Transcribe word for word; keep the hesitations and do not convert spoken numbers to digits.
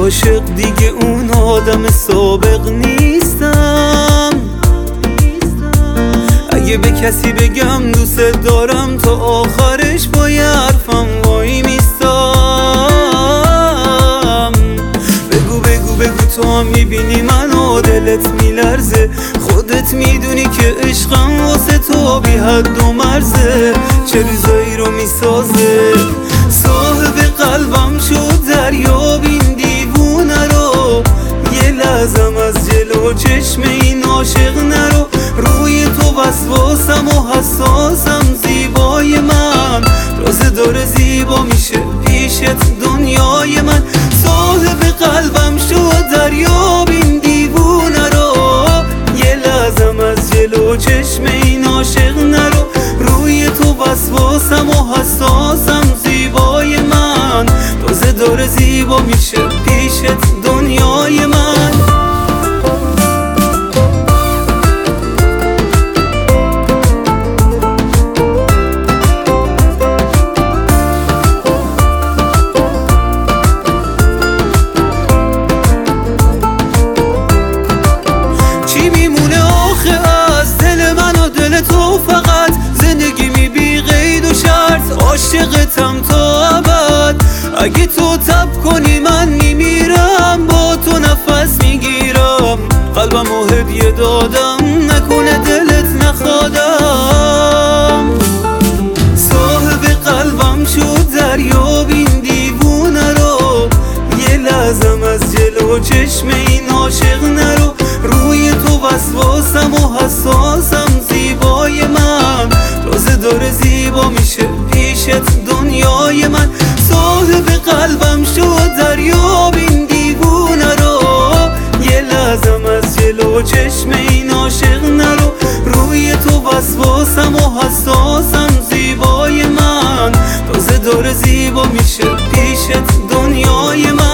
عاشق دیگه اون آدم سابق نیستم. اگه به کسی بگم دوست دارم تا آخرش با یه حرفم وای میستم. بگو بگو بگو تو هم میبینی منو دلت میلرزه، خودت میدونی که عشقم واسه تو بی حد و مرزه، چه روزایی رو میسازه. صاحب قلبم شد دریا بین دیوونه رو، یه لحظم از جلو چشم این عاشق نرو. روی تو وسواسم و حساسم زیبای من، تازه داره زیبا میشه پیشت دنیای من. صاحب قلبم شد دریا بین دیوونه رو، یه لحظم از جلو چشم این عاشق نرو. روی تو وسواسم و حساسم زیبای من، تازه داره زیبا میشه پیشت دنیای من. چی میمونه آخه از دل من و دل تو؟ فقط زندگی می بی قید و شرط، عاشقتم تا ابد. اگه تو تب کنی من میمیرم، با تو نفس میگیرم. قلبمو هدیه دادم نکنه دلت نخوادم. صاحب قلبم شد دریا بین دیوونه رو، یه لحظم از جلو چشم این عاشق نرو. روی تو وسواسم و حساسم زیبای من، تازه داره زیبا میشه پیشت دنیای من. صاحب قلبم شد دریا بین دیوونه رو، یه لحظم از جلو چشم این عاشق نرو. روی تو وسواسم و حساسم زیبای من، تازه داره زیبا میشه پیشت دنیای من.